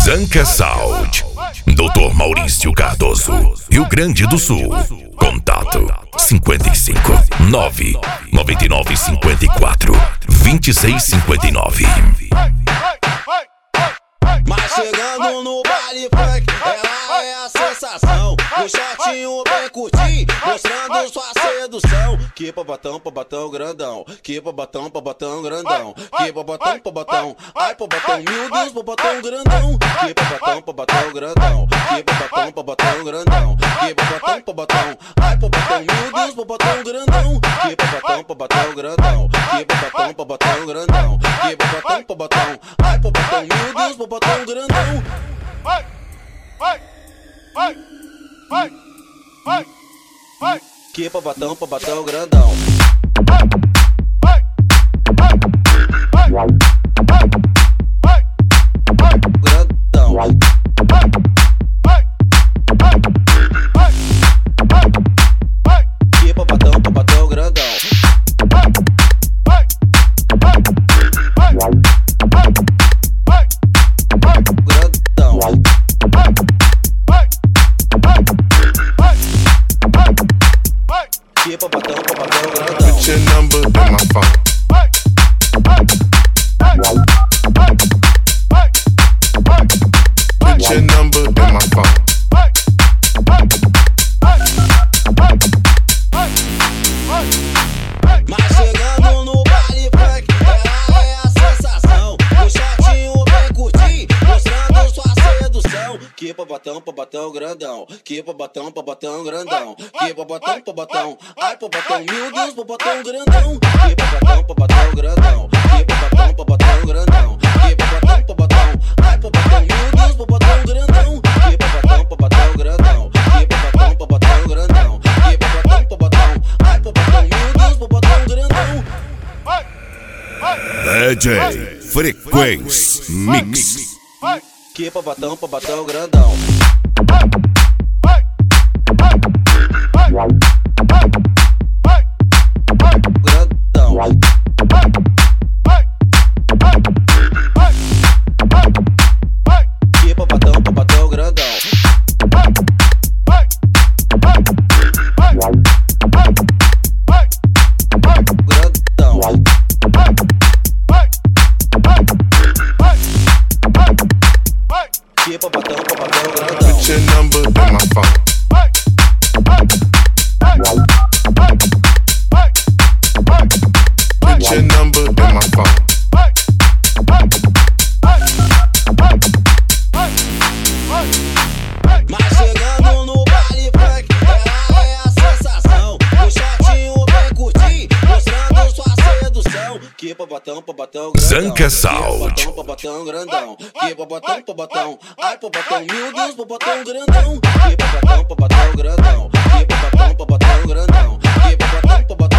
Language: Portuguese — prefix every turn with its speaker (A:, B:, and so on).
A: Zanca Sound, Dr. Maurício Cardoso, Rio Grande do Sul. Contato 55 9 99 54 26 59.
B: Mas chegando no baile funk, ela é a sensação. O shortinho bem curtinho, mostrando sua sedução. Que babatão grandão, que babatão grandão, que babatão, ai babatão, meu Deus, babatão grandão. Que babatão grandão, que babatão grandão, que babatão, ai babatão, meu Deus, babatão grandão. Que babatão grandão, que babatão grandão, que babatão, ai babatão, meu Deus, babatão grandão.
C: Vai, vai, vai, vai, vai, vai.
B: Que babatão grandão.
C: Vai, vai, vai, vai, vai, vai,
B: Grandão.
C: vai, vai, vai, vai, vai, vai.
B: Que babatão grandão.
C: Vai, vai, vai, vai, vai, vai, vai.
B: Grandão.
C: Vai, vai, vai, vai, vai, vai.
B: Que babatão grandão.
D: Put your number in my phone.
C: Vai, vai, vai, vai, vai, vai, vai.
D: Put your number in my phone.
C: Vai, vai, vai, vai, vai, vai, vai.
B: Mas chegando no baile funk, ela é a sensação. O shortinho bem curtinho, mostrando sua sedução. Que babatão grandão, que babatão grandão, que babatão, ai babatão, meu Deus, babatão grandão. Que babatão grandão, que babatão grandão, que babatão, ai babatão, meu Deus, babatão grandão. Que babatão grandão, que babatão grandão, que babatão, ai babatão, meu Deus, babatão grandão.
C: Vai, vai,
A: DJ Frequência Mix.
C: vai,
B: Que babatão grandão.
C: vai, vai, vai, vai, vai, vai, vai.
B: Grandão.
C: Vai, vai, vai, vai, vai, vai.
B: Que babatão grandão.
C: Vai, vai, vai, vai, vai, vai, vai.
B: Grandão.
C: Vai, vai, vai, vai, vai, vai.
B: Que babatão grandão.
D: Put your number in my phone.
C: Vai, vai, vai, vai, vai, vai.
D: Put your number in my phone.
C: Vai, vai, vai, vai, vai, vai, vai.
B: Mas chegando no baile funk, ela é a sensação. O shortinho bem curtinho, mostrando sua sedução. Que babatão grandão.
A: Zanca Sound.
B: Que babatão grandão. Que babatão, ai babatão, meu Deus, babatão grandão. Que babatão grandão. Que babatão grandão. Que babatão